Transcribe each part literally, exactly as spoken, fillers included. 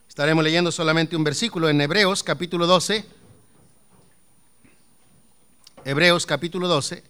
Estaremos leyendo solamente un versículo en Hebreos capítulo doce. Hebreos capítulo doce.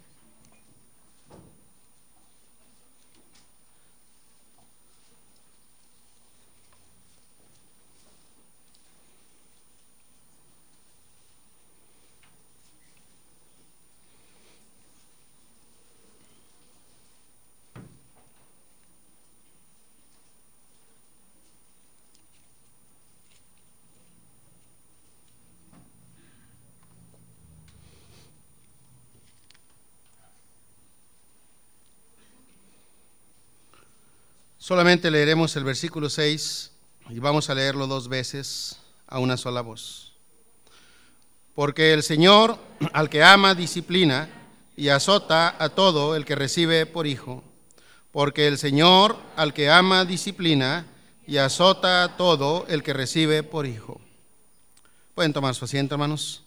Solamente leeremos el versículo seis y vamos a leerlo dos veces a una sola voz. Porque el Señor al que ama disciplina y azota a todo el que recibe por hijo. Porque el Señor al que ama disciplina y azota a todo el que recibe por hijo. Pueden tomar su asiento, hermanos.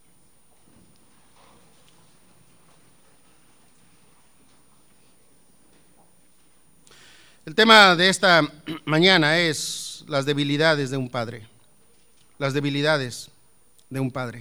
El tema de esta mañana es las debilidades de un padre. Las debilidades de un padre.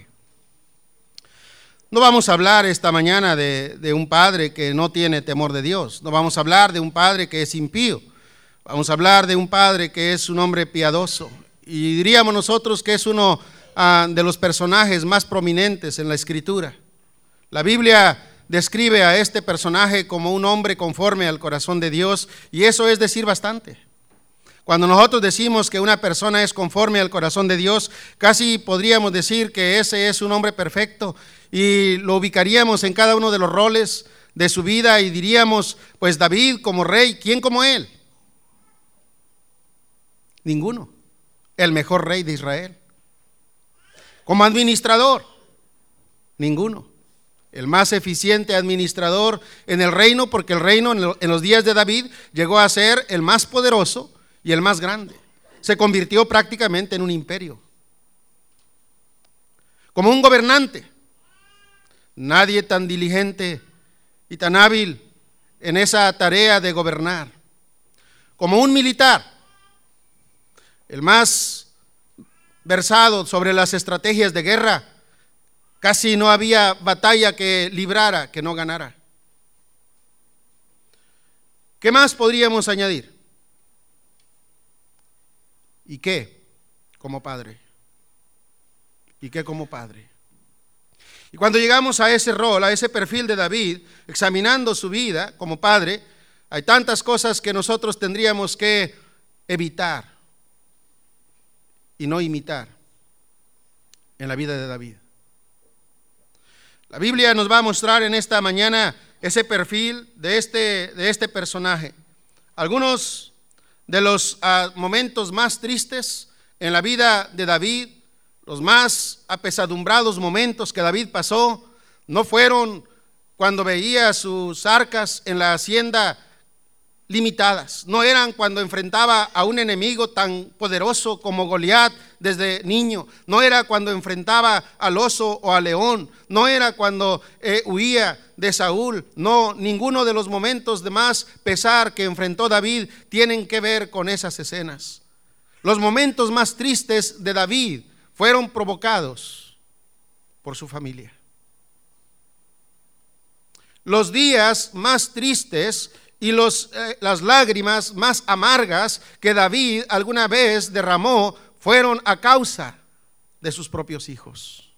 No vamos a hablar esta mañana de, de un padre que no tiene temor de Dios. No vamos a hablar de un padre que es impío. Vamos a hablar de un padre que es un hombre piadoso. Y diríamos nosotros que es uno uh, de los personajes más prominentes en la Escritura. La Biblia describe a este personaje como un hombre conforme al corazón de Dios, y eso es decir bastante. Cuando nosotros decimos que una persona es conforme al corazón de Dios, casi podríamos decir que ese es un hombre perfecto, y lo ubicaríamos en cada uno de los roles de su vida y diríamos, pues David como rey, ¿quién como él? Ninguno. El mejor rey de Israel. Como administrador, ninguno. El más eficiente administrador en el reino, porque el reino en los días de David llegó a ser el más poderoso y el más grande. Se convirtió prácticamente en un imperio. Como un gobernante, nadie tan diligente y tan hábil en esa tarea de gobernar. Como un militar, el más versado sobre las estrategias de guerra. Casi no había batalla que librara, que no ganara. ¿Qué más podríamos añadir? ¿Y qué como padre? ¿Y qué como padre? Y cuando llegamos a ese rol, a ese perfil de David, examinando su vida como padre, hay tantas cosas que nosotros tendríamos que evitar y no imitar en la vida de David. La Biblia nos va a mostrar en esta mañana ese perfil de este, de este personaje. Algunos de los uh, momentos más tristes en la vida de David, los más apesadumbrados momentos que David pasó, no fueron cuando veía sus arcas en la hacienda limitadas, no eran cuando enfrentaba a un enemigo tan poderoso como Goliat desde niño, no era cuando enfrentaba al oso o al león, no era cuando eh, huía de Saúl, no, ninguno de los momentos de más pesar que enfrentó David tienen que ver con esas escenas. Los momentos más tristes de David fueron provocados por su familia. Los días más tristes y los, eh, las lágrimas más amargas que David alguna vez derramó fueron a causa de sus propios hijos.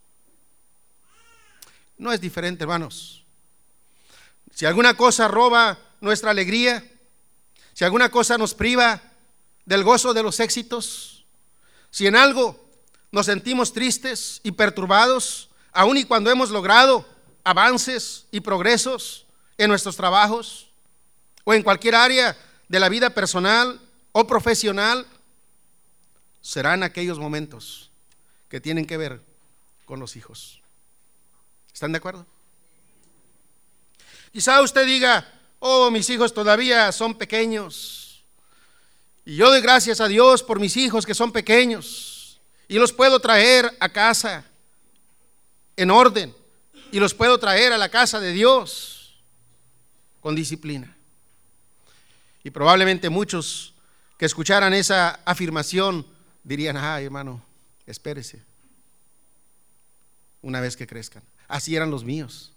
No es diferente, hermanos. Si alguna cosa roba nuestra alegría, si alguna cosa nos priva del gozo de los éxitos, si en algo nos sentimos tristes y perturbados, aun y cuando hemos logrado avances y progresos en nuestros trabajos, o en cualquier área de la vida personal o profesional, serán aquellos momentos que tienen que ver con los hijos. ¿Están de acuerdo? Quizá usted diga, oh, mis hijos todavía son pequeños, y yo doy gracias a Dios por mis hijos que son pequeños, y los puedo traer a casa en orden, y los puedo traer a la casa de Dios con disciplina. Y probablemente muchos que escucharan esa afirmación dirían: ay, hermano, espérese una vez que crezcan. Así eran los míos.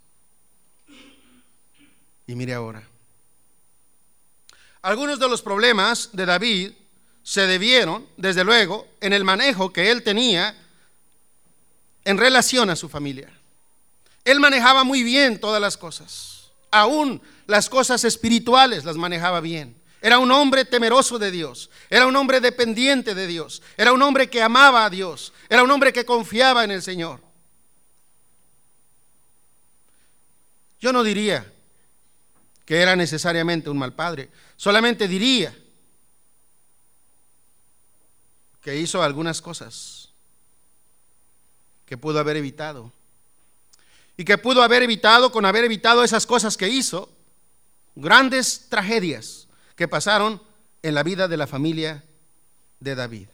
Y mire ahora. Algunos de los problemas de David se debieron, desde luego, en el manejo que él tenía en relación a su familia. Él manejaba muy bien todas las cosas, aún las cosas espirituales las manejaba bien. Era un hombre temeroso de Dios, era un hombre dependiente de Dios, era un hombre que amaba a Dios, era un hombre que confiaba en el Señor. Yo no diría que era necesariamente un mal padre, solamente diría que hizo algunas cosas que pudo haber evitado, y que pudo haber evitado, con haber evitado esas cosas que hizo, grandes tragedias que pasaron en la vida de la familia de David.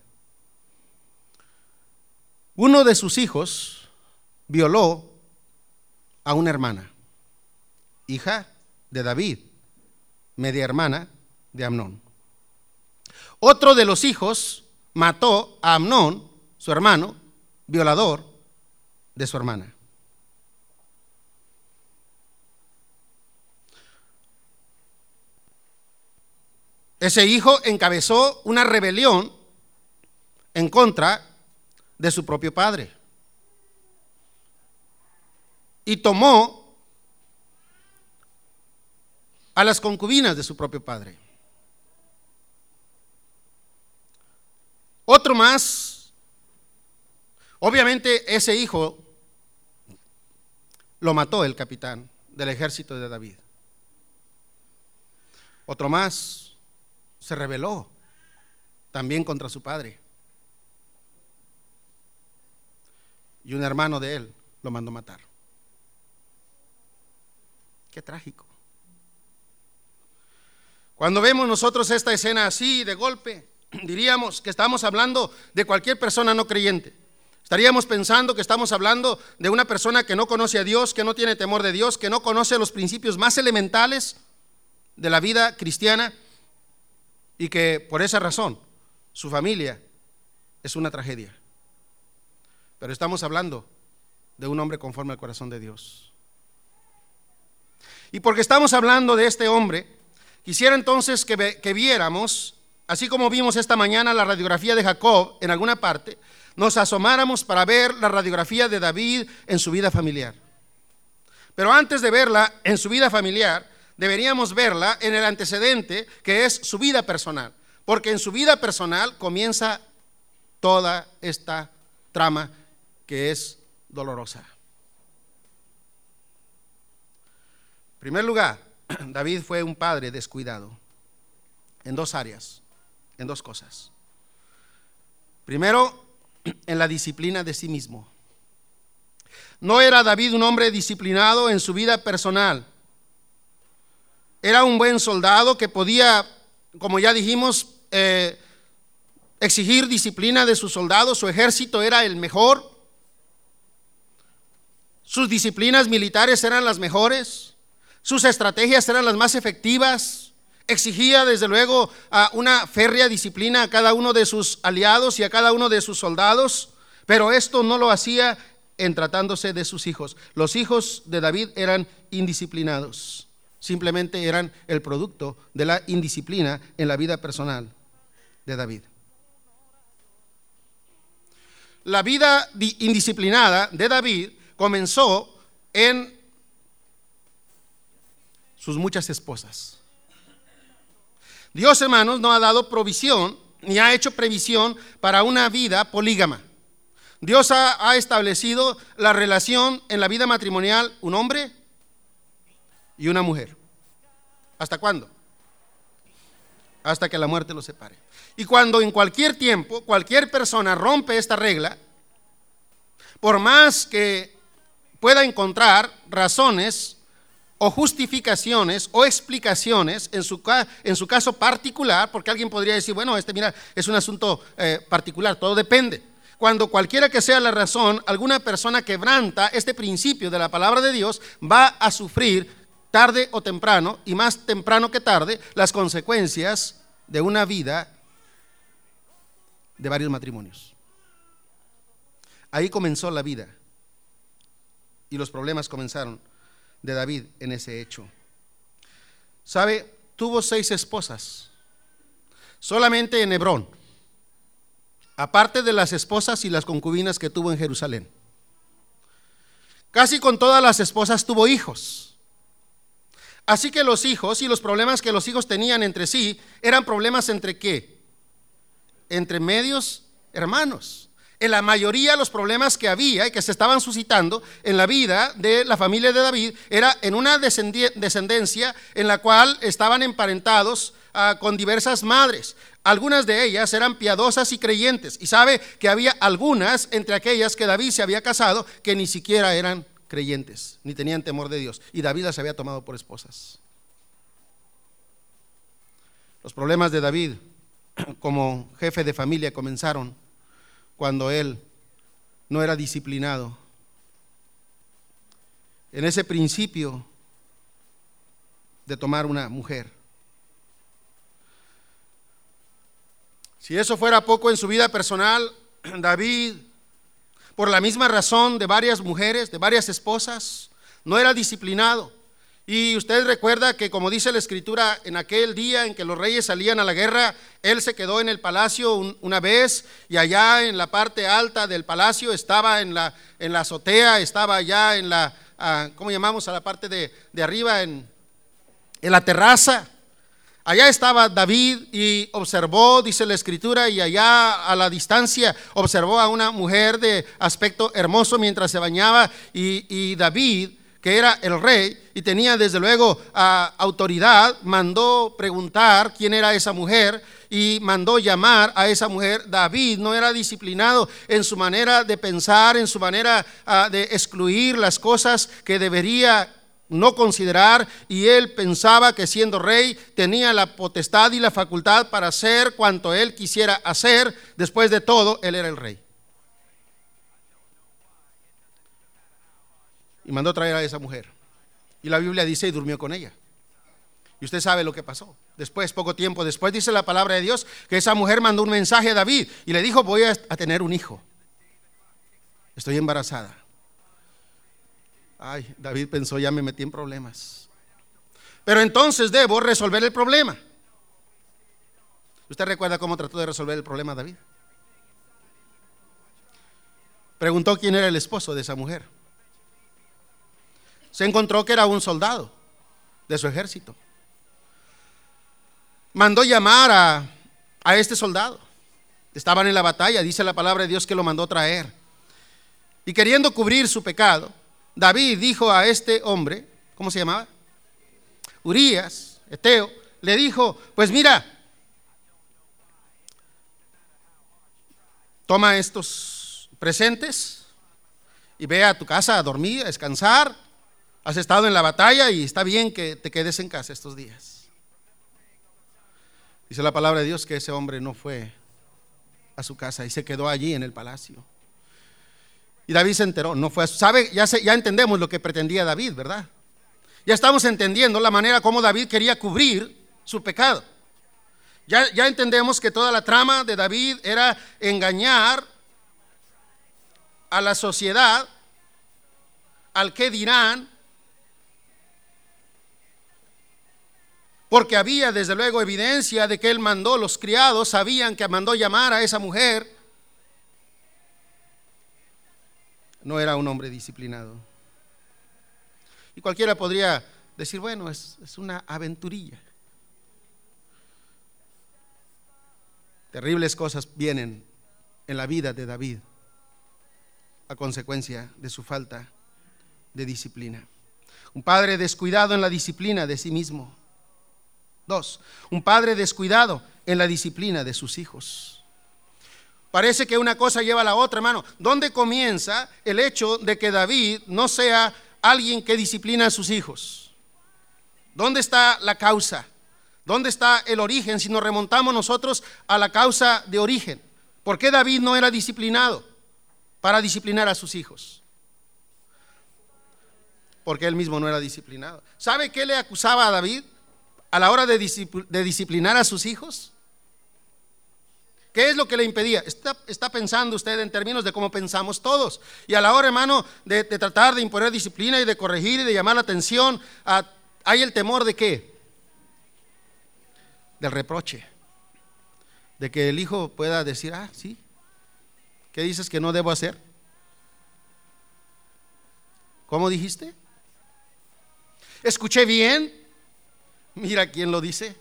Uno de sus hijos violó a una hermana, hija de David, media hermana de Amnón. Otro de los hijos mató a Amnón, su hermano, violador de su hermana. Ese hijo encabezó una rebelión en contra de su propio padre y tomó a las concubinas de su propio padre. Otro más, obviamente ese hijo lo mató el capitán del ejército de David. Otro más se rebeló también contra su padre, y un hermano de él lo mandó matar. Qué trágico. Cuando vemos nosotros esta escena así de golpe, diríamos que estamos hablando de cualquier persona no creyente. Estaríamos pensando que estamos hablando de una persona que no conoce a Dios, que no tiene temor de Dios, que no conoce los principios más elementales de la vida cristiana, y que por esa razón su familia es una tragedia. Pero estamos hablando de un hombre conforme al corazón de Dios. Y porque estamos hablando de este hombre, quisiera entonces que, que viéramos, así como vimos esta mañana la radiografía de Jacob en alguna parte, nos asomáramos para ver la radiografía de David en su vida familiar. Pero antes de verla en su vida familiar, deberíamos verla en el antecedente, que es su vida personal, porque en su vida personal comienza toda esta trama que es dolorosa. En primer lugar, David fue un padre descuidado en dos áreas, en dos cosas. Primero, en la disciplina de sí mismo. No era David un hombre disciplinado en su vida personal. Era un buen soldado que podía, como ya dijimos, eh, exigir disciplina de sus soldados. Su ejército era el mejor. Sus disciplinas militares eran las mejores. Sus estrategias eran las más efectivas. Exigía desde luego a una férrea disciplina a cada uno de sus aliados y a cada uno de sus soldados, pero esto no lo hacía en tratándose de sus hijos. Los hijos de David eran indisciplinados, simplemente eran el producto de la indisciplina en la vida personal de David. La vida indisciplinada de David comenzó en sus muchas esposas. Dios, hermanos, no ha dado provisión ni ha hecho previsión para una vida polígama. Dios ha, ha establecido la relación en la vida matrimonial, un hombre y una mujer. ¿Hasta cuándo? Hasta que la muerte los separe. Y cuando en cualquier tiempo, cualquier persona rompe esta regla, por más que pueda encontrar razones o justificaciones o explicaciones en su, en su caso particular, porque alguien podría decir, bueno, este mira, es un asunto eh, particular, todo depende. Cuando cualquiera que sea la razón, alguna persona quebranta este principio de la palabra de Dios, va a sufrir tarde o temprano, y más temprano que tarde, las consecuencias de una vida de varios matrimonios. Ahí comenzó la vida y los problemas comenzaron de David en ese hecho. ¿Sabe? Tuvo seis esposas solamente en Hebrón, aparte de las esposas y las concubinas que tuvo en Jerusalén. Casi con todas las esposas tuvo hijos. Así que los hijos y los problemas que los hijos tenían entre sí eran problemas entre ¿qué? Entre medios hermanos. En la mayoría los problemas que había y que se estaban suscitando en la vida de la familia de David era en una descendencia en la cual estaban emparentados uh, con diversas madres. Algunas de ellas eran piadosas y creyentes, y sabe que había algunas entre aquellas que David se había casado que ni siquiera eran creyentes, ni tenían temor de Dios, y David las había tomado por esposas. Los problemas de David como jefe de familia comenzaron cuando él no era disciplinado. En ese principio de tomar una mujer. Si eso fuera poco en su vida personal, David, por la misma razón de varias mujeres, de varias esposas, no era disciplinado. Y usted recuerda que, como dice la Escritura, en aquel día en que los reyes salían a la guerra, él se quedó en el palacio un, una vez, y allá en la parte alta del palacio estaba en la, en la azotea, estaba allá en la, uh, ¿cómo llamamos a la parte de, de arriba? En, en la terraza. Allá estaba David y observó, dice la Escritura, y allá a la distancia observó a una mujer de aspecto hermoso mientras se bañaba, y, y David, que era el rey y tenía desde luego uh, autoridad, mandó preguntar quién era esa mujer y mandó llamar a esa mujer. David no era disciplinado en su manera de pensar, en su manera uh, de excluir las cosas que debería no considerar, y él pensaba que siendo rey tenía la potestad y la facultad para hacer cuanto él quisiera hacer. Después de todo, él era el rey. Y mandó traer a esa mujer. Y la Biblia dice, y durmió con ella. Y usted sabe lo que pasó. Después, poco tiempo después, dice la palabra de Dios que esa mujer mandó un mensaje a David y le dijo: voy a, a tener un hijo. Estoy embarazada. Ay, David pensó, ya me metí en problemas. Pero entonces debo resolver el problema. ¿Usted recuerda cómo trató de resolver el problema David? Preguntó quién era el esposo de esa mujer. Se encontró que era un soldado de su ejército. Mandó llamar a, a este soldado. Estaban en la batalla, dice la palabra de Dios que lo mandó traer. Y queriendo cubrir su pecado, David dijo a este hombre, ¿cómo se llamaba? Urías, Eteo, le dijo: pues mira, toma estos presentes y ve a tu casa a dormir, a descansar. Has estado en la batalla y está bien que te quedes en casa estos días. Dice la palabra de Dios que ese hombre no fue a su casa y se quedó allí en el palacio. Y David se enteró, no fue a su, sabe, ya, se, ya entendemos lo que pretendía David, ¿verdad? Ya estamos entendiendo la manera como David quería cubrir su pecado. Ya, ya entendemos que toda la trama de David era engañar a la sociedad, al que dirán, porque había desde luego evidencia de que él mandó, los criados sabían que mandó llamar a esa mujer. No era un hombre disciplinado. Y cualquiera podría decir, bueno, es, es una aventurilla. Terribles cosas vienen en la vida de David a consecuencia de su falta de disciplina. Un padre descuidado en la disciplina de sí mismo. Dos, un padre descuidado en la disciplina de sus hijos. Parece que una cosa lleva a la otra, hermano. ¿Dónde comienza el hecho de que David no sea alguien que disciplina a sus hijos? ¿Dónde está la causa? ¿Dónde está el origen? Si nos remontamos nosotros a la causa de origen, ¿por qué David no era disciplinado para disciplinar a sus hijos? Porque él mismo no era disciplinado. ¿Sabe qué le acusaba a David a la hora de, discipl- de disciplinar a sus hijos? ¿Qué es lo que le impedía? Está, está pensando usted en términos de cómo pensamos todos. Y a la hora, hermano, de, de tratar de imponer disciplina y de corregir y de llamar la atención, a, hay el temor de ¿qué? Del reproche. De que el hijo pueda decir, ah, sí, ¿qué dices que no debo hacer? ¿Cómo dijiste? ¿Escuché bien? Mira quién lo dice.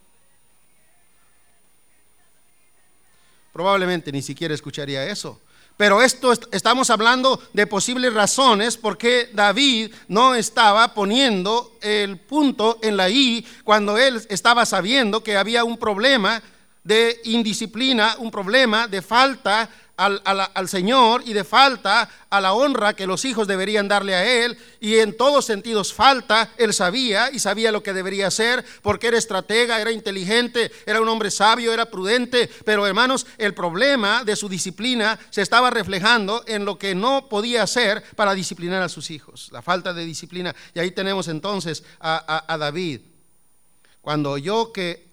Probablemente ni siquiera escucharía eso. Pero esto estamos hablando de posibles razones por qué David no estaba poniendo el punto en la I cuando él estaba sabiendo que había un problema de indisciplina, un problema de falta al, al, al Señor y de falta a la honra que los hijos deberían darle a él, y en todos sentidos falta. Él sabía y sabía lo que debería hacer porque era estratega, era inteligente, era un hombre sabio, era prudente, pero hermanos, el problema de su disciplina se estaba reflejando en lo que no podía hacer para disciplinar a sus hijos, la falta de disciplina. Y ahí tenemos entonces a, a, a David, cuando oyó que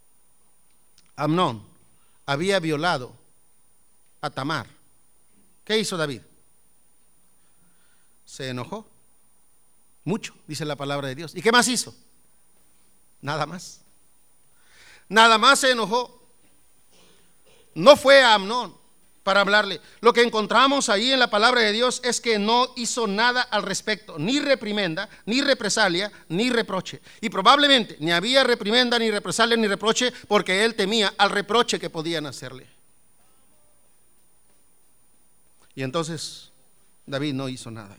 Amnón había violado a Tamar. ¿Qué hizo David? Se enojó mucho, dice la palabra de Dios. ¿Y qué más hizo? Nada más. Nada más se enojó. No fue a Amnón para hablarle. Lo que encontramos ahí en la palabra de Dios es que no hizo nada al respecto, ni reprimenda, ni represalia, ni reproche. Y probablemente ni había reprimenda, ni represalia, ni reproche, porque él temía al reproche que podían hacerle. Y entonces David no hizo nada.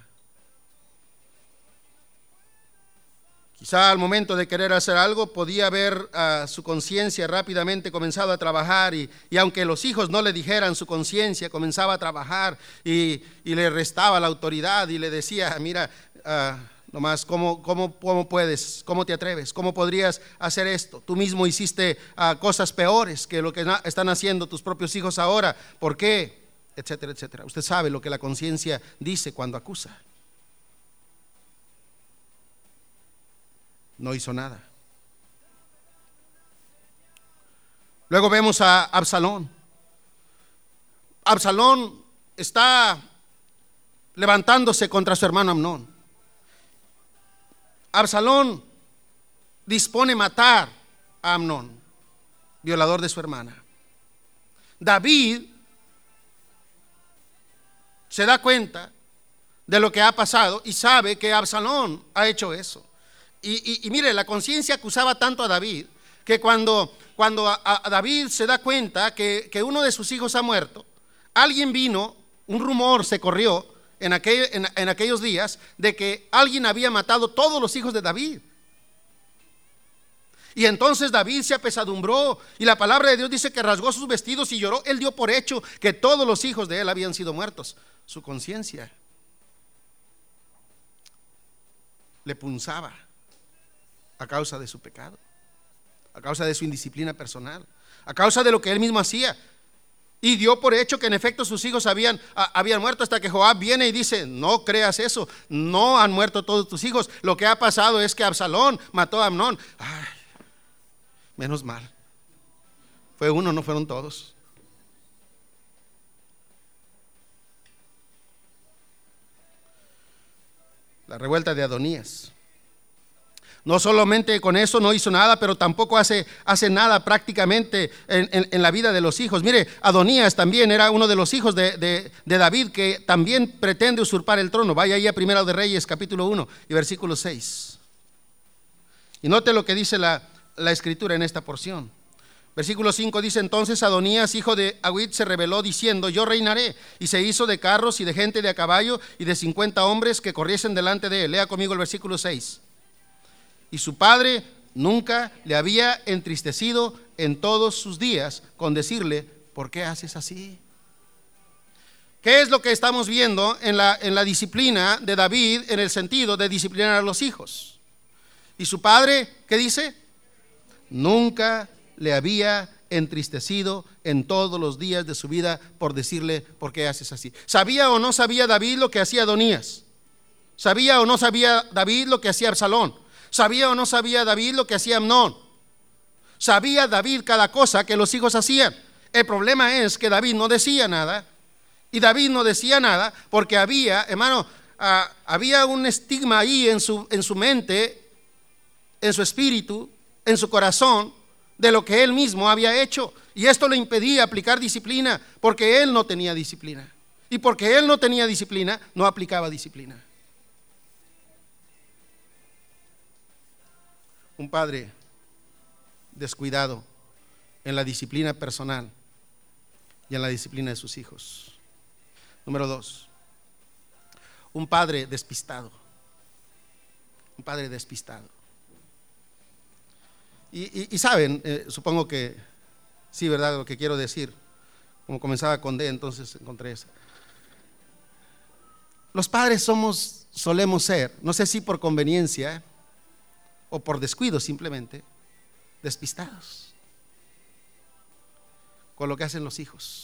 Quizá al momento de querer hacer algo podía ver a su conciencia rápidamente comenzado a trabajar, y, y aunque los hijos no le dijeran, su conciencia comenzaba a trabajar y, y le restaba la autoridad y le decía, mira, uh, nomás, ¿cómo, cómo, ¿cómo puedes? ¿Cómo te atreves? ¿Cómo podrías hacer esto? Tú mismo hiciste uh, cosas peores que lo que na- están haciendo tus propios hijos ahora. ¿Por qué? Etcétera, etcétera. Usted sabe lo que la conciencia dice cuando acusa. No hizo nada. Luego vemos a Absalón. Absalón está levantándose contra su hermano Amnón. Absalón dispone matar a Amnón, violador de su hermana. David se da cuenta de lo que ha pasado y sabe que Absalón ha hecho eso. Y, y, y mire, la conciencia acusaba tanto a David que cuando, cuando a, a David se da cuenta que, que uno de sus hijos ha muerto, alguien vino, un rumor se corrió en, aquel, en, en aquellos días de que alguien había matado todos los hijos de David. Y entonces David se apesadumbró, y la palabra de Dios dice que rasgó sus vestidos y lloró. Él dio por hecho que todos los hijos de él habían sido muertos. Su conciencia le punzaba a causa de su pecado, a causa de su indisciplina personal, a causa de lo que él mismo hacía, y dio por hecho que en efecto sus hijos habían, a, habían muerto, hasta que Joab viene y dice, no creas eso, no han muerto todos tus hijos, lo que ha pasado es que Absalón mató a Amnón. Ay, menos mal, fue uno, no fueron todos. La revuelta de Adonías. No solamente con eso no hizo nada, pero tampoco hace, hace nada prácticamente en, en, en la vida de los hijos. Mire, Adonías también era uno de los hijos de, de, de David, que también pretende usurpar el trono. Vaya ahí a Primera de Reyes capítulo uno y versículo seis. Y note lo que dice la, la escritura en esta porción. Versículo cinco dice, entonces Adonías, hijo de Agüit, se rebeló diciendo, yo reinaré, y se hizo de carros y de gente de a caballo y de cincuenta hombres que corriesen delante de él. Lea conmigo el versículo seis. Y su padre nunca le había entristecido en todos sus días con decirle, ¿por qué haces así? ¿Qué es lo que estamos viendo en la, en la disciplina de David, en el sentido de disciplinar a los hijos? Y su padre, ¿qué dice? Nunca le había entristecido en todos los días de su vida por decirle, ¿por qué haces así? ¿Sabía o no sabía David lo que hacía Adonías? ¿Sabía o no sabía David lo que hacía Absalón? ¿Sabía o no sabía David lo que hacía Amnón? ¿Sabía David cada cosa que los hijos hacían? El problema es que David no decía nada. Y David no decía nada porque había, hermano, uh, había un estigma ahí en su, en su mente, en su espíritu, en su corazón, de lo que él mismo había hecho. Y esto le impedía aplicar disciplina porque él no tenía disciplina. Y porque él no tenía disciplina, no aplicaba disciplina. Un padre descuidado en la disciplina personal y en la disciplina de sus hijos. Número dos, un padre despistado. Un padre despistado. Y, y, y saben, eh, supongo que sí, ¿verdad? Lo que quiero decir. Como comenzaba con D, entonces encontré esa. Los padres somos, solemos ser, no sé si por conveniencia o por descuido simplemente, despistados con lo que hacen los hijos.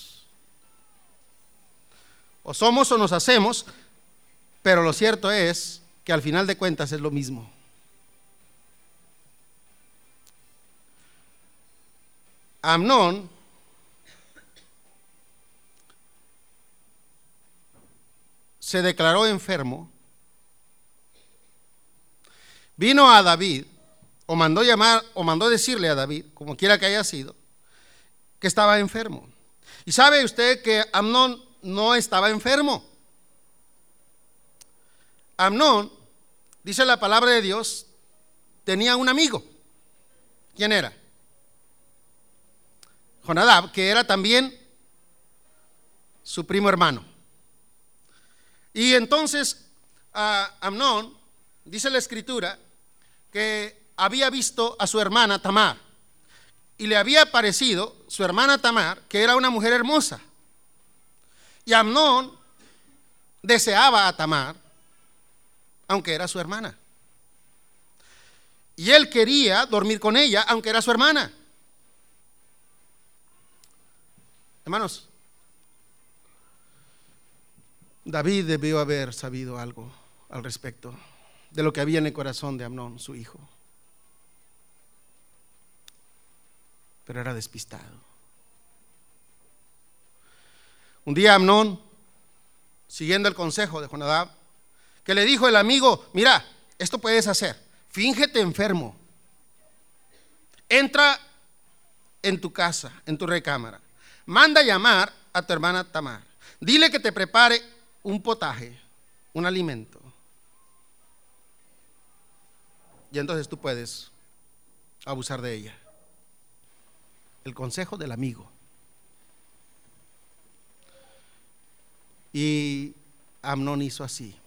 O somos o nos hacemos, pero lo cierto es que al final de cuentas es lo mismo. Amnón se declaró enfermo, vino a David, o mandó llamar, o mandó decirle a David, como quiera que haya sido, que estaba enfermo. Y sabe usted que Amnón no estaba enfermo. Amnón, dice la palabra de Dios, tenía un amigo. ¿Quién era? Jonadab, que era también su primo hermano. Y entonces a Amnón, dice la escritura, que había visto a su hermana Tamar, y le había parecido su hermana Tamar que era una mujer hermosa. Y Amnón deseaba a Tamar, aunque era su hermana. Y él quería dormir con ella, aunque era su hermana. Hermanos, David debió haber sabido algo al respecto de lo que había en el corazón de Amnón, su hijo. Pero era despistado. Un día Amnón, siguiendo el consejo de Jonadab, que le dijo el amigo, mira, esto puedes hacer, fíngete enfermo, entra en tu casa, en tu recámara, manda llamar a tu hermana Tamar, dile que te prepare un potaje, un alimento, y entonces tú puedes abusar de ella. El consejo del amigo. Y Amnón hizo así.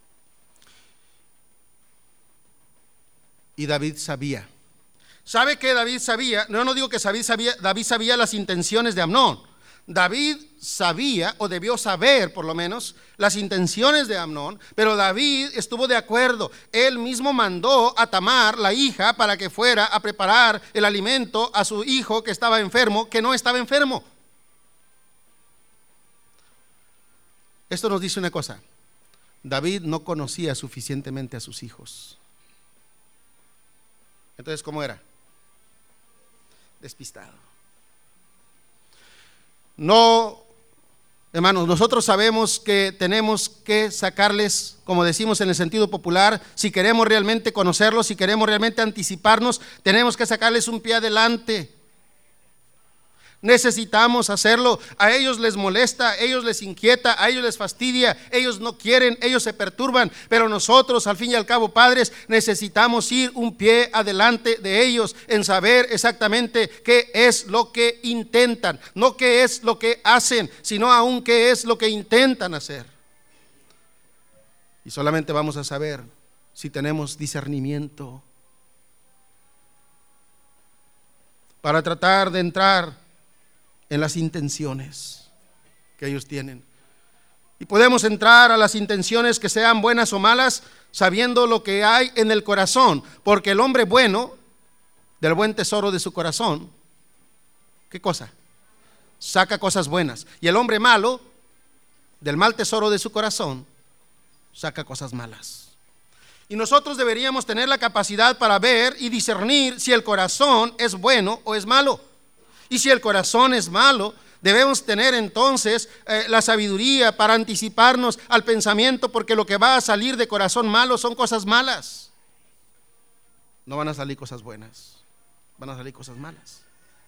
Y David sabía. ¿Sabe qué David sabía? No, no digo que David sabía, David sabía las intenciones de Amnón. David sabía, o debió saber por lo menos, las intenciones de Amnón, pero David estuvo de acuerdo. Él mismo mandó a Tamar, la hija, para que fuera a preparar el alimento a su hijo que estaba enfermo, que no estaba enfermo. Esto nos dice una cosa: David no conocía suficientemente a sus hijos. Entonces, ¿cómo era? Despistado. No, hermanos, nosotros sabemos que tenemos que sacarles, como decimos en el sentido popular, si queremos realmente conocerlos, si queremos realmente anticiparnos, tenemos que sacarles un pie adelante. Necesitamos hacerlo. A ellos les molesta, a ellos les inquieta, a ellos les fastidia, ellos no quieren, ellos se perturban, pero nosotros, al fin y al cabo, padres, necesitamos ir un pie adelante de ellos en saber exactamente qué es lo que intentan, no qué es lo que hacen, sino aún qué es lo que intentan hacer. Y solamente vamos a saber si tenemos discernimiento para tratar de entrar en las intenciones que ellos tienen. Y podemos entrar a las intenciones que sean buenas o malas, sabiendo lo que hay en el corazón, porque el hombre bueno, del buen tesoro de su corazón, ¿qué cosa? Saca cosas buenas. Y el hombre malo, del mal tesoro de su corazón, saca cosas malas. Y nosotros deberíamos tener la capacidad para ver y discernir si el corazón es bueno o es malo. Y si el corazón es malo, debemos tener entonces eh, la sabiduría para anticiparnos al pensamiento, porque lo que va a salir de corazón malo son cosas malas. No van a salir cosas buenas, van a salir cosas malas.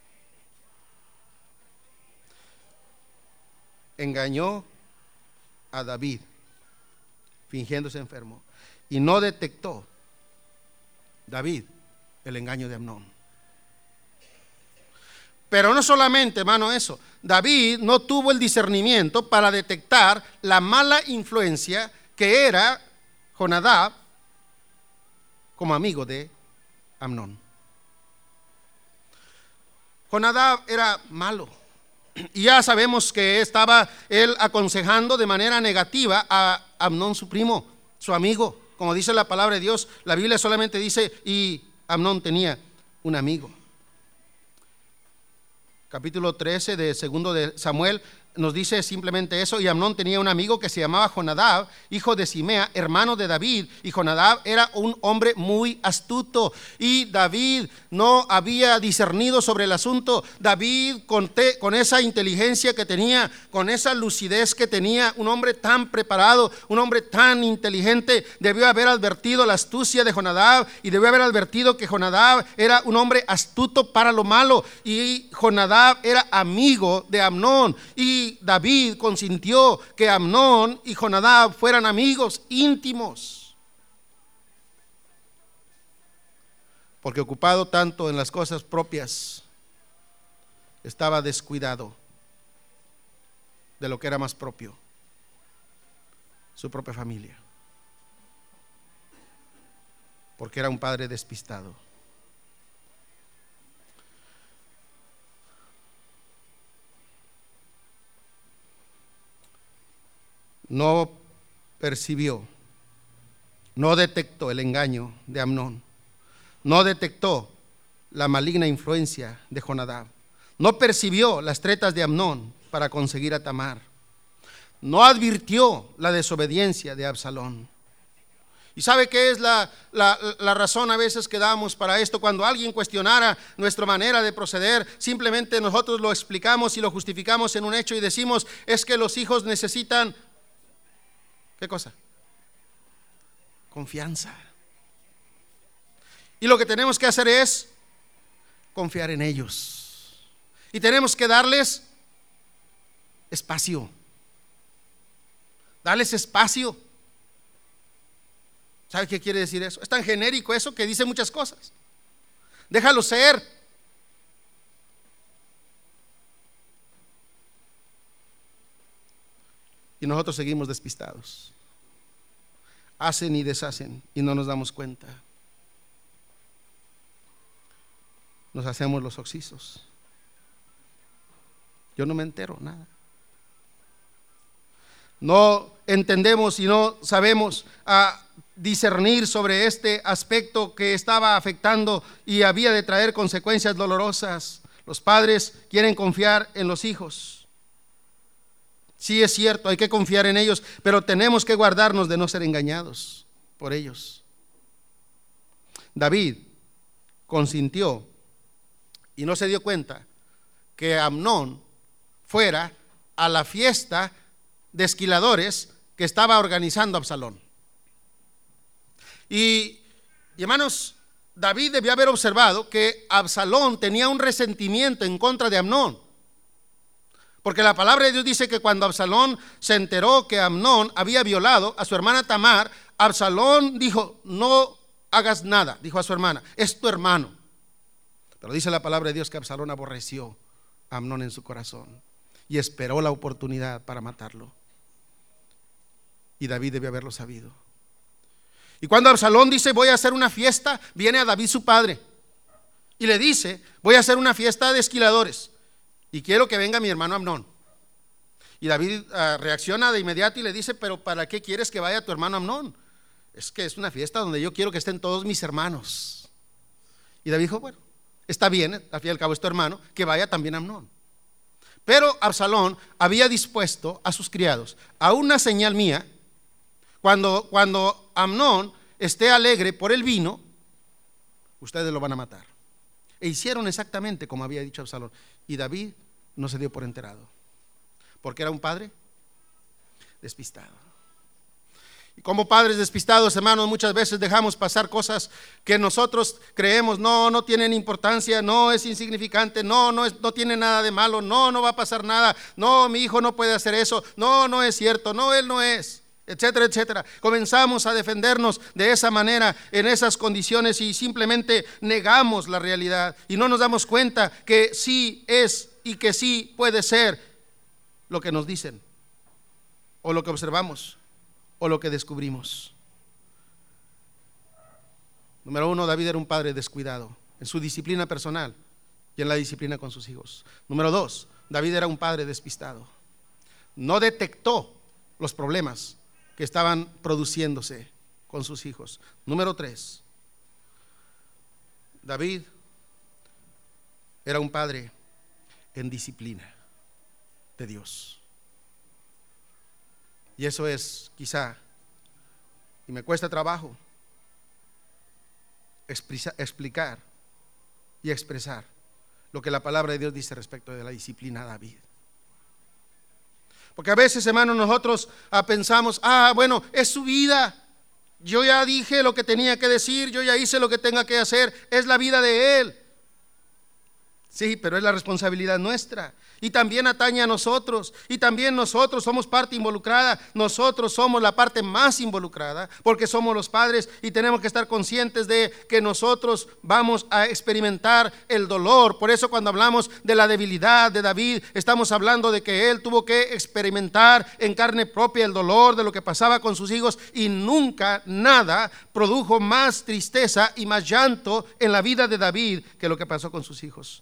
Engañó a David fingiéndose enfermo y no detectó David el engaño de Amnón. Pero no solamente, hermano, eso. David no tuvo el discernimiento para detectar la mala influencia que era Jonadab como amigo de Amnón. Jonadab era malo. Y ya sabemos que estaba él aconsejando de manera negativa a Amnón, su primo, su amigo. Como dice la palabra de Dios, la Biblia solamente dice, y Amnón tenía un amigo. Capítulo trece de segundo de Samuel nos dice simplemente eso. Y Amnón tenía un amigo que se llamaba Jonadab, hijo de Simea, hermano de David. Y Jonadab era un hombre muy astuto. Y David no había discernido sobre el asunto. David, con, te, con esa inteligencia que tenía, con esa lucidez que tenía, un hombre tan preparado, un hombre tan inteligente, debió haber advertido la astucia de Jonadab y debió haber advertido que Jonadab era un hombre astuto para lo malo. Y Jonadab era amigo de Amnón. Y David consintió que Amnón y Jonadab fueran amigos íntimos, porque ocupado tanto en las cosas propias, estaba descuidado de lo que era más propio, su propia familia, porque era un padre despistado. No percibió, no detectó el engaño de Amnón, no detectó la maligna influencia de Jonadab, no percibió las tretas de Amnón para conseguir a Tamar, no advirtió la desobediencia de Absalón. ¿Y sabe qué es la, la, la razón a veces que damos para esto? Cuando alguien cuestionara nuestra manera de proceder, simplemente nosotros lo explicamos y lo justificamos en un hecho y decimos, es que los hijos necesitan... ¿Qué cosa? Confianza. Y lo que tenemos que hacer es confiar en ellos. Y tenemos que darles espacio. Darles espacio. ¿Sabe qué quiere decir eso? Es tan genérico eso que dice muchas cosas. Déjalo ser. Y nosotros seguimos despistados. Hacen y deshacen y no nos damos cuenta. Nos hacemos los oxisos. Yo no me entero nada. No entendemos y no sabemos a discernir sobre este aspecto que estaba afectando y había de traer consecuencias dolorosas. Los padres quieren confiar en los hijos. Sí, es cierto, hay que confiar en ellos, pero tenemos que guardarnos de no ser engañados por ellos. David consintió y no se dio cuenta que Amnón fuera a la fiesta de esquiladores que estaba organizando Absalón. Y, y hermanos, David debió haber observado que Absalón tenía un resentimiento en contra de Amnón. Porque la palabra de Dios dice que cuando Absalón se enteró que Amnón había violado a su hermana Tamar, Absalón dijo, no hagas nada, dijo a su hermana, es tu hermano. Pero dice la palabra de Dios que Absalón aborreció a Amnón en su corazón y esperó la oportunidad para matarlo. Y David debió haberlo sabido. Y cuando Absalón dice, voy a hacer una fiesta, viene a David su padre y le dice, voy a hacer una fiesta de esquiladores. Y quiero que venga mi hermano Amnón. Y David uh, reacciona de inmediato y le dice, pero ¿para qué quieres que vaya tu hermano Amnón? Es que es una fiesta donde yo quiero que estén todos mis hermanos. Y David dijo, bueno, está bien, al fin y al cabo es tu hermano, que vaya también Amnón. Pero Absalón había dispuesto a sus criados a una señal mía, cuando, cuando Amnón esté alegre por el vino, ustedes lo van a matar. e hicieron exactamente como había dicho Absalón. Y David no se dio por enterado, porque era un padre despistado. Y como padres despistados, hermanos, muchas veces dejamos pasar cosas que nosotros creemos, no, no tienen importancia, no es insignificante, no, no, es, no tiene nada de malo, no, no va a pasar nada, no, mi hijo no puede hacer eso, no, no es cierto, no, él no es, etcétera, etcétera. Comenzamos a defendernos de esa manera, en esas condiciones, y simplemente negamos la realidad y no nos damos cuenta que sí es y que sí puede ser lo que nos dicen o lo que observamos o lo que descubrimos. Número uno, David era un padre descuidado en su disciplina personal y en la disciplina con sus hijos. Número dos, David era un padre despistado. No detectó los problemas que estaban produciéndose con sus hijos. Número tres, David era un padre en disciplina de Dios. Y eso es quizá, y me cuesta trabajo explicar y expresar lo que la palabra de Dios dice respecto de la disciplina de David. Porque a veces, hermanos, nosotros ah, pensamos, ah, bueno, es su vida, yo ya dije lo que tenía que decir, yo ya hice lo que tenga que hacer, es la vida de él. Sí, pero es la responsabilidad nuestra y también atañe a nosotros, y también nosotros somos parte involucrada, nosotros somos la parte más involucrada porque somos los padres, y tenemos que estar conscientes de que nosotros vamos a experimentar el dolor. Por eso cuando hablamos de la debilidad de David, estamos hablando de que él tuvo que experimentar en carne propia el dolor de lo que pasaba con sus hijos, y nunca nada produjo más tristeza y más llanto en la vida de David que lo que pasó con sus hijos.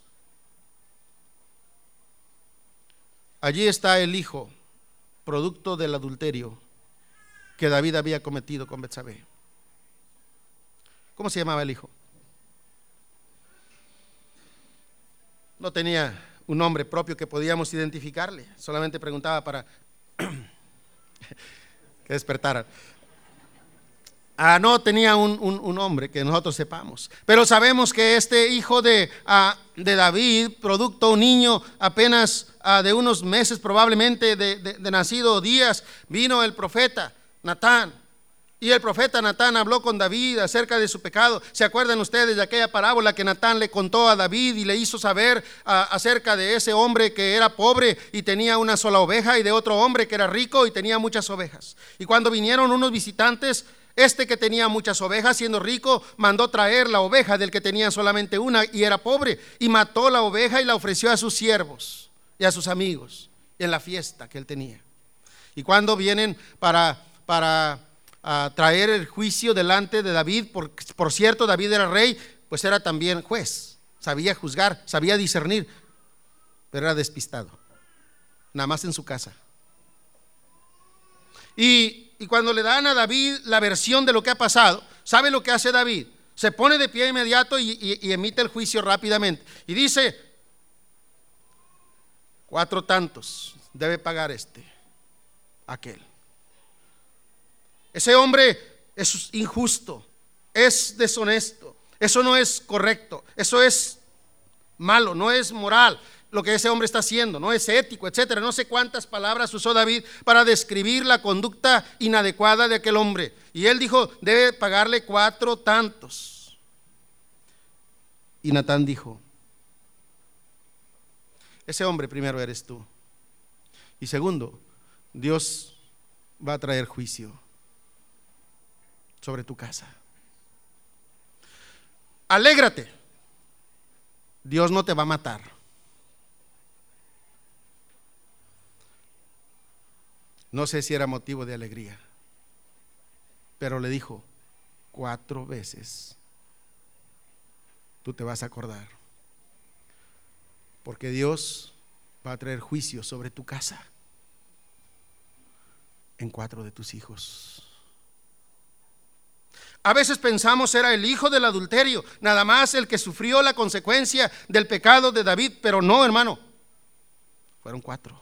Allí está el hijo, producto del adulterio que David había cometido con Betsabé. ¿Cómo se llamaba el hijo? No tenía un nombre propio que podíamos identificarle, solamente preguntaba para que despertaran. Ah, no tenía un, un, un nombre que nosotros sepamos, pero sabemos que este hijo de, uh, de David, producto, un niño apenas uh, de unos meses probablemente de, de, de nacido, días, vino el profeta Natán, y el profeta Natán habló con David acerca de su pecado. ¿Se acuerdan ustedes de aquella parábola que Natán le contó a David y le hizo saber uh, acerca de ese hombre que era pobre y tenía una sola oveja, y de otro hombre que era rico y tenía muchas ovejas? Y cuando vinieron unos visitantes, este que tenía muchas ovejas, siendo rico, mandó traer la oveja del que tenía solamente una y era pobre, y mató la oveja y la ofreció a sus siervos y a sus amigos en la fiesta que él tenía. Y cuando vienen para, para uh, traer el juicio delante de David, por, por cierto, David era rey, pues era también juez, sabía juzgar, sabía discernir, pero era despistado, nada más en su casa. Y Y cuando le dan a David la versión de lo que ha pasado, ¿sabe lo que hace David? Se pone de pie inmediato y, y, y emite el juicio rápidamente. Y dice, cuatro tantos debe pagar este, aquel. Ese hombre es injusto, es deshonesto, eso no es correcto, eso es malo, no es moral. Lo que ese hombre está haciendo no es ético, etcétera. No sé cuántas palabras usó David para describir la conducta inadecuada de aquel hombre. Y él dijo, debe pagarle cuatro tantos. Y Natán dijo, ese hombre primero eres tú, y segundo, Dios va a traer juicio sobre tu casa. Alégrate, Dios no te va a matar. No sé si era motivo de alegría, pero le dijo, cuatro veces tú te vas a acordar, porque Dios va a traer juicio sobre tu casa en cuatro de tus hijos. A veces pensamos era el hijo del adulterio, nada más el que sufrió la consecuencia del pecado de David, pero no, hermano, fueron cuatro.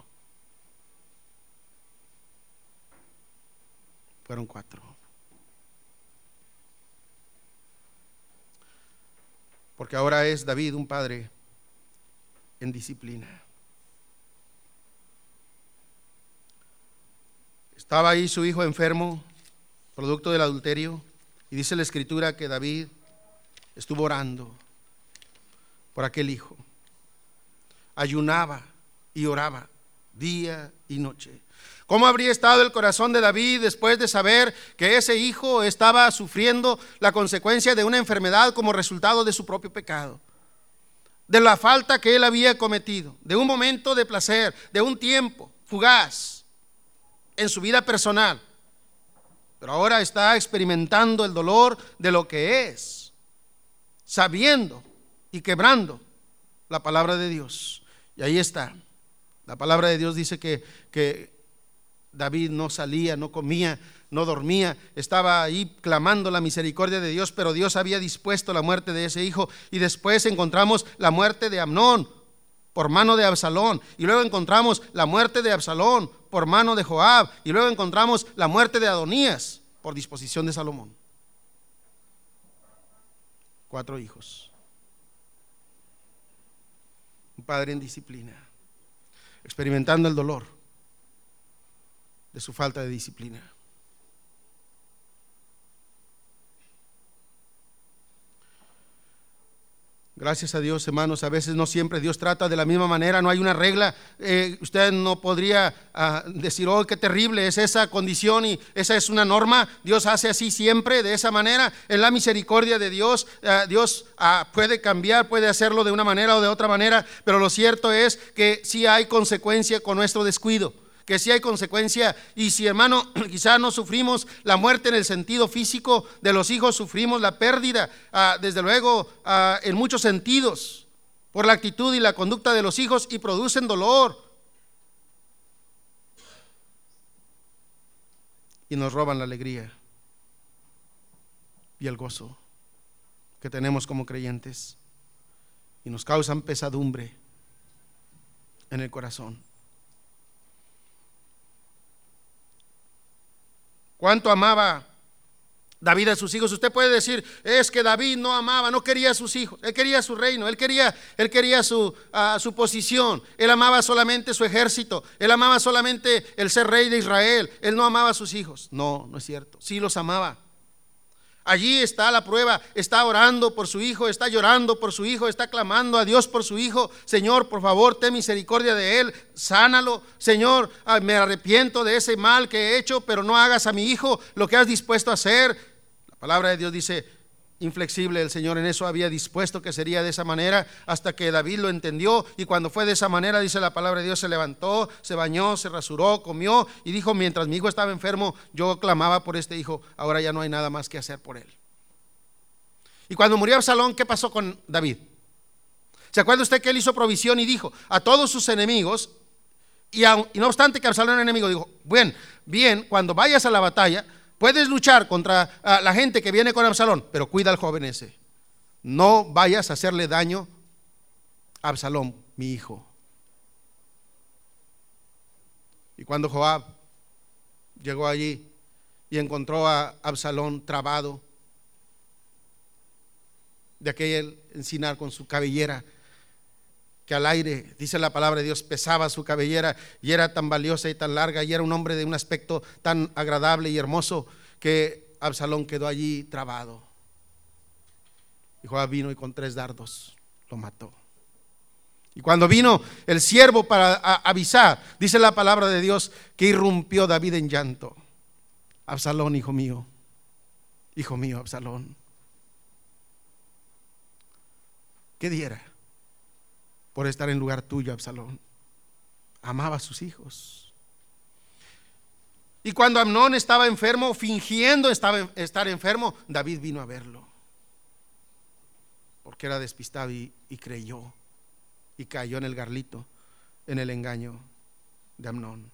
Fueron cuatro. porque ahora es David un padre en disciplina. Estaba ahí su hijo enfermo, producto del adulterio, y dice la Escritura que David estuvo orando por aquel hijo. Ayunaba y oraba día y noche. ¿Cómo habría estado el corazón de David después de saber que ese hijo estaba sufriendo la consecuencia de una enfermedad como resultado de su propio pecado? De la falta que él había cometido, de un momento de placer, de un tiempo fugaz en su vida personal. Pero ahora está experimentando el dolor de lo que es, sabiendo y quebrando la palabra de Dios. Y ahí está. La palabra de Dios dice que, que David no salía, no comía, no dormía, estaba ahí clamando la misericordia de Dios, pero Dios había dispuesto la muerte de ese hijo. Y después encontramos la muerte de Amnón por mano de Absalón, y luego encontramos la muerte de Absalón por mano de Joab, y luego encontramos la muerte de Adonías por disposición de Salomón. Cuatro hijos. Un padre en disciplina, experimentando el dolor de su falta de disciplina. Gracias a Dios, hermanos, a veces no siempre Dios trata de la misma manera, no hay una regla. Eh, usted no podría uh, decir, oh, qué terrible es esa condición y esa es una norma. Dios hace así siempre, de esa manera. En la misericordia de Dios, uh, Dios uh, puede cambiar, puede hacerlo de una manera o de otra manera, pero lo cierto es que sí hay consecuencia con nuestro descuido, que sí hay consecuencia. Y si, hermano, quizá no sufrimos la muerte en el sentido físico de los hijos, sufrimos la pérdida, uh, desde luego, uh, en muchos sentidos, por la actitud y la conducta de los hijos, y producen dolor y nos roban la alegría y el gozo que tenemos como creyentes, y nos causan pesadumbre en el corazón. ¿Cuánto amaba David a sus hijos? Usted puede decir, es que David no amaba, no quería a sus hijos, él quería su reino, él quería, él quería su, uh, su posición, él amaba solamente su ejército, él amaba solamente el ser rey de Israel, él no amaba a sus hijos. No, no es cierto, sí los amaba. Allí está la prueba, está orando por su hijo, está llorando por su hijo, está clamando a Dios por su hijo. Señor, por favor, ten misericordia de él, sánalo. Señor, me arrepiento de ese mal que he hecho, pero no hagas a mi hijo lo que has dispuesto a hacer. La palabra de Dios dice, inflexible el Señor en eso, había dispuesto que sería de esa manera, hasta que David lo entendió, y cuando fue de esa manera, dice la palabra de Dios, se levantó, se bañó, se rasuró, comió, y dijo, mientras mi hijo estaba enfermo, yo clamaba por este hijo, ahora ya no hay nada más que hacer por él. Y cuando murió Absalón, ¿qué pasó con David? ¿Se acuerda usted que él hizo provisión y dijo a todos sus enemigos, y, a, y no obstante que Absalón era enemigo, dijo, bien, bien, cuando vayas a la batalla, puedes luchar contra uh, la gente que viene con Absalón, pero cuida al joven ese. No vayas a hacerle daño a Absalón, mi hijo. Y cuando Joab llegó allí y encontró a Absalón trabado de aquel encinar con su cabellera, que al aire, dice la palabra de Dios, pesaba su cabellera y era tan valiosa y tan larga, y era un hombre de un aspecto tan agradable y hermoso, que Absalón quedó allí trabado. Y Joab vino y con tres dardos lo mató. Y cuando vino el siervo para avisar, dice la palabra de Dios, que irrumpió David en llanto. Absalón, hijo mío, hijo mío, Absalón, ¿qué diera por estar en lugar tuyo, Absalón? Amaba a sus hijos. Y cuando Amnón estaba enfermo, fingiendo estaba, estar enfermo, David vino a verlo, porque era despistado y, y creyó, y cayó en el garlito, en el engaño de Amnón.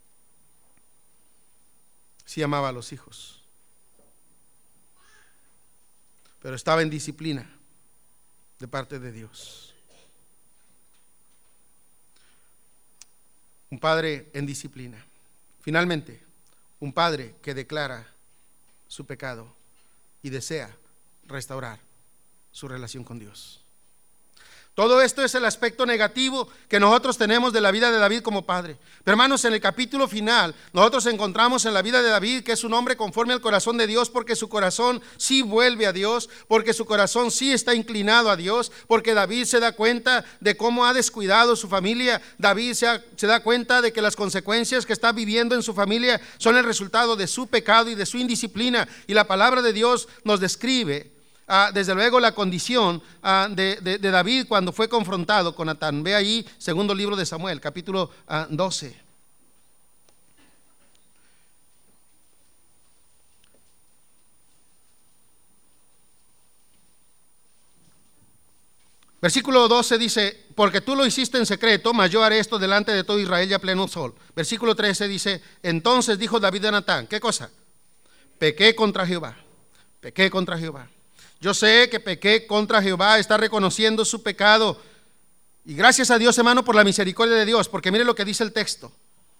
Sí amaba a los hijos, pero estaba en disciplina de parte de Dios. Un padre en disciplina. Finalmente, un padre que declara su pecado y desea restaurar su relación con Dios. Todo esto es el aspecto negativo que nosotros tenemos de la vida de David como padre. Pero hermanos, en el capítulo final, nosotros encontramos en la vida de David que es un hombre conforme al corazón de Dios, porque su corazón sí vuelve a Dios, porque su corazón sí está inclinado a Dios, porque David se da cuenta de cómo ha descuidado su familia. David se, ha, se da cuenta de que las consecuencias que está viviendo en su familia son el resultado de su pecado y de su indisciplina. Y la palabra de Dios nos describe Uh, desde luego la condición uh, de, de, de David cuando fue confrontado con Natán. Ve ahí, segundo libro de Samuel, capítulo uh, doce. Versículo doce dice: porque tú lo hiciste en secreto, mas yo haré esto delante de todo Israel y a pleno sol. Versículo trece dice: entonces dijo David a Natán, ¿qué cosa? Pequé contra Jehová, pequé contra Jehová. Yo sé que pequé contra Jehová. Está reconociendo su pecado. Y gracias a Dios, hermano, por la misericordia de Dios, porque mire lo que dice el texto.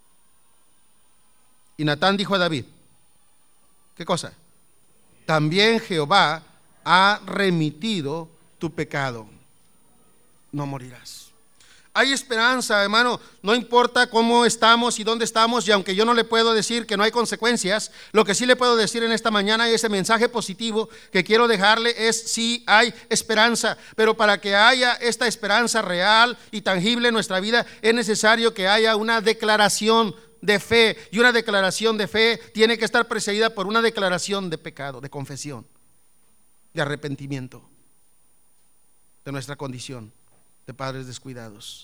Y Natán dijo a David, ¿qué cosa? También Jehová ha remitido tu pecado, no morirás. Hay esperanza, hermano, no importa cómo estamos y dónde estamos, y aunque yo no le puedo decir que no hay consecuencias, lo que sí le puedo decir en esta mañana y ese mensaje positivo que quiero dejarle es: sí hay esperanza, pero para que haya esta esperanza real y tangible en nuestra vida es necesario que haya una declaración de fe, y una declaración de fe tiene que estar precedida por una declaración de pecado, de confesión, de arrepentimiento de nuestra condición de padres descuidados.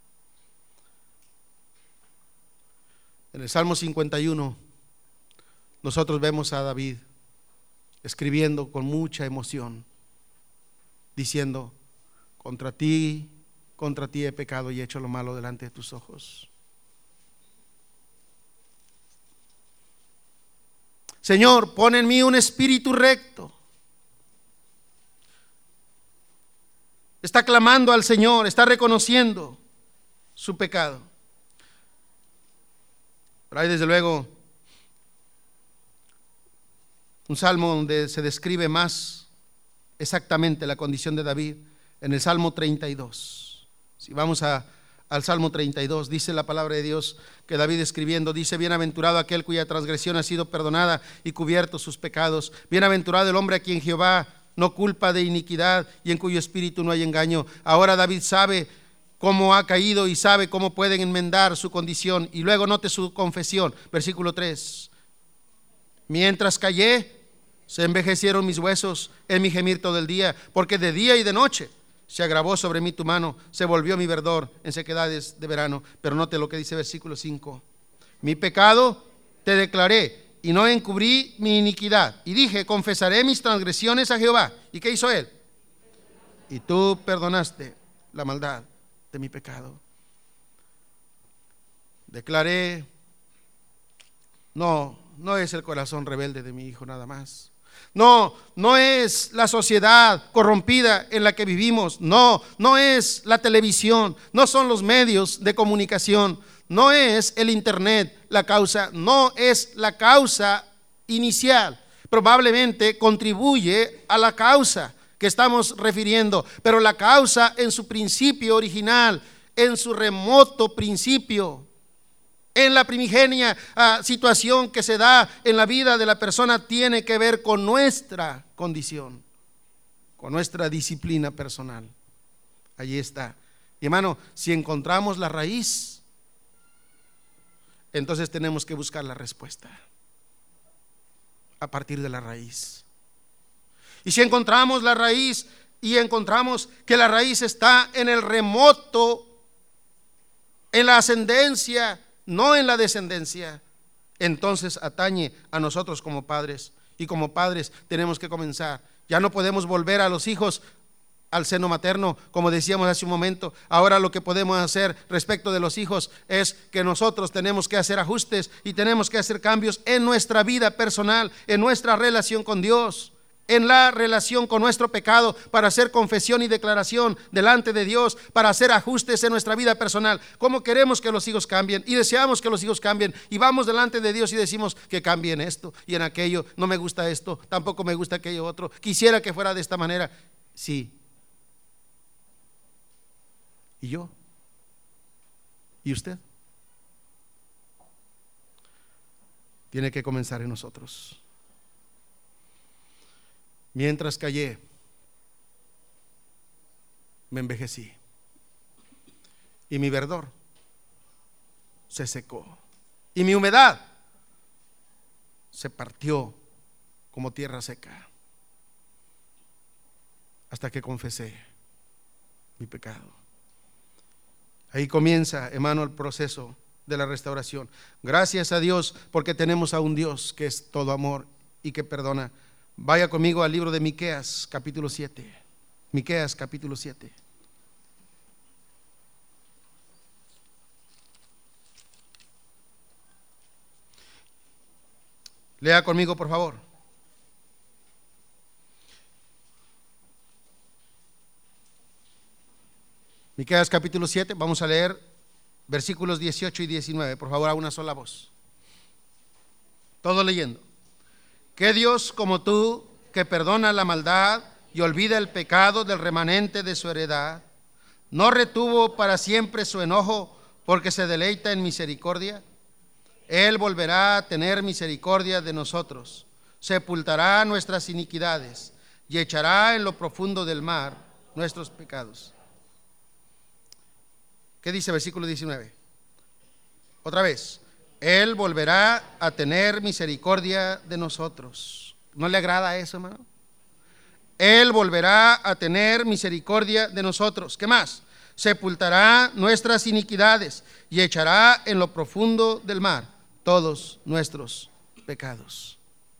En el Salmo cincuenta y uno nosotros vemos a David escribiendo con mucha emoción, diciendo: contra ti, contra ti he pecado y he hecho lo malo delante de tus ojos. Señor, pon en mí un espíritu recto. Está clamando al Señor, está reconociendo su pecado. Pero hay desde luego un salmo donde se describe más exactamente la condición de David, en el Salmo treinta y dos. Si vamos a, al Salmo treinta y dos, dice la palabra de Dios que David escribiendo dice: bienaventurado aquel cuya transgresión ha sido perdonada y cubiertos sus pecados. Bienaventurado el hombre a quien Jehová no culpa de iniquidad y en cuyo espíritu no hay engaño. Ahora David sabe cómo ha caído y sabe cómo pueden enmendar su condición. Y luego note su confesión, versículo tres: mientras callé, se envejecieron mis huesos en mi gemir todo el día, porque de día y de noche se agravó sobre mí tu mano, se volvió mi verdor en sequedades de verano. Pero note lo que dice versículo cinco: mi pecado te declaré y no encubrí mi iniquidad. Y dije: confesaré mis transgresiones a Jehová. ¿Y qué hizo él? Y tú perdonaste la maldad de mi pecado. Declaré: no, no es el corazón rebelde de mi hijo nada más. No, no es la sociedad corrompida en la que vivimos. No, no es la televisión. No son los medios de comunicación. No es el internet la causa. No es la causa inicial. Probablemente contribuye a la causa que estamos refiriendo, pero la causa en su principio original, en su remoto principio, en la primigenia uh, situación que se da en la vida de la persona, tiene que ver con nuestra condición, con nuestra disciplina personal. Allí está. Y hermano, si encontramos la raíz, entonces tenemos que buscar la respuesta a partir de la raíz. Y si encontramos la raíz y encontramos que la raíz está en el remoto, en la ascendencia, no en la descendencia, entonces atañe a nosotros como padres. Y como padres tenemos que comenzar. Ya no podemos volver a los hijos al seno materno, como decíamos hace un momento. Ahora lo que podemos hacer respecto de los hijos es que nosotros tenemos que hacer ajustes y tenemos que hacer cambios en nuestra vida personal, en nuestra relación con Dios, en la relación con nuestro pecado, para hacer confesión y declaración delante de Dios, para hacer ajustes en nuestra vida personal. ¿Cómo queremos que los hijos cambien? Y deseamos que los hijos cambien, y vamos delante de Dios y decimos que cambien esto y en aquello. No me gusta esto, tampoco me gusta aquello otro, quisiera que fuera de esta manera. Sí. ¿Y yo? ¿Y usted? Tiene que comenzar en nosotros. Mientras callé, me envejecí y mi verdor se secó y mi humedad se partió como tierra seca, hasta que confesé mi pecado. Ahí comienza, hermano, el proceso de la restauración. Gracias a Dios porque tenemos a un Dios que es todo amor y que perdona. Vaya conmigo al libro de Miqueas, capítulo siete. Miqueas, capítulo siete. Lea conmigo, por favor. Miqueas capítulo siete, vamos a leer versículos dieciocho y diecinueve, por favor, a una sola voz. Todo leyendo. ¿Qué Dios como tú, que perdona la maldad y olvida el pecado del remanente de su heredad, no retuvo para siempre su enojo porque se deleita en misericordia? Él volverá a tener misericordia de nosotros, sepultará nuestras iniquidades y echará en lo profundo del mar nuestros pecados. ¿Qué dice versículo diecinueve? Otra vez. Él volverá a tener misericordia de nosotros. ¿No le agrada eso, hermano? Él volverá a tener misericordia de nosotros. ¿Qué más? Sepultará nuestras iniquidades y echará en lo profundo del mar todos nuestros pecados.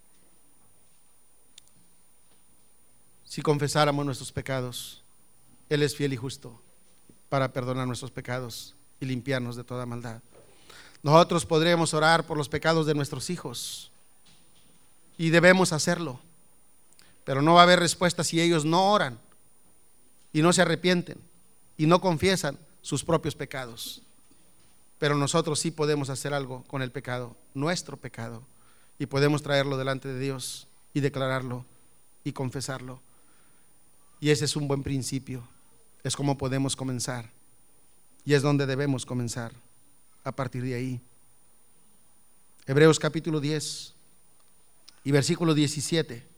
Si confesáramos nuestros pecados, Él es fiel y justo para perdonar nuestros pecados y limpiarnos de toda maldad. Nosotros podremos orar por los pecados de nuestros hijos y debemos hacerlo, pero no va a haber respuesta si ellos no oran y no se arrepienten y no confiesan sus propios pecados. Pero nosotros sí podemos hacer algo con el pecado, nuestro pecado, y podemos traerlo delante de Dios y declararlo y confesarlo. Y ese es un buen principio, es como podemos comenzar y es donde debemos comenzar a partir de ahí. Hebreos capítulo diez y versículo diecisiete.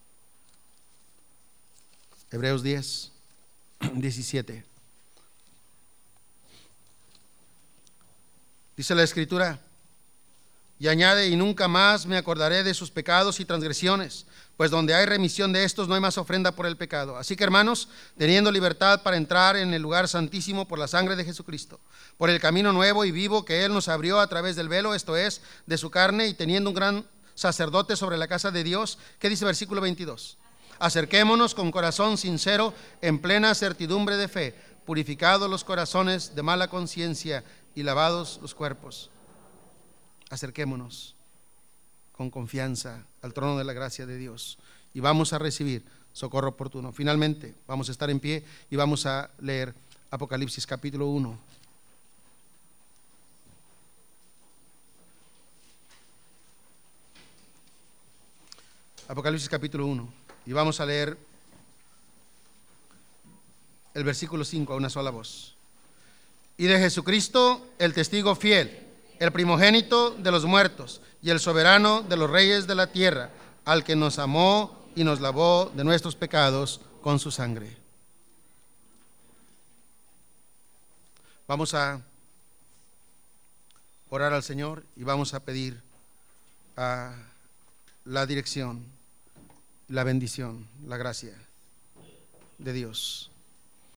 Hebreos diez, diecisiete. Dice la Escritura, y añade, y nunca más me acordaré de sus pecados y transgresiones, pues donde hay remisión de estos no hay más ofrenda por el pecado. Así que, hermanos, teniendo libertad para entrar en el lugar santísimo por la sangre de Jesucristo, por el camino nuevo y vivo que Él nos abrió a través del velo, esto es, de su carne, y teniendo un gran sacerdote sobre la casa de Dios, ¿qué dice versículo veintidós? Acerquémonos con corazón sincero, en plena certidumbre de fe, purificados los corazones de mala conciencia y lavados los cuerpos. Acerquémonos con confianza al trono de la gracia de Dios y vamos a recibir socorro oportuno. Finalmente, vamos a estar en pie y vamos a leer Apocalipsis capítulo uno. Apocalipsis capítulo uno. Y vamos a leer el versículo cinco a una sola voz. Y de Jesucristo, el testigo fiel, el primogénito de los muertos y el soberano de los reyes de la tierra, al que nos amó y nos lavó de nuestros pecados con su sangre. Vamos a orar al Señor y vamos a pedir a la dirección, la bendición, la gracia de Dios.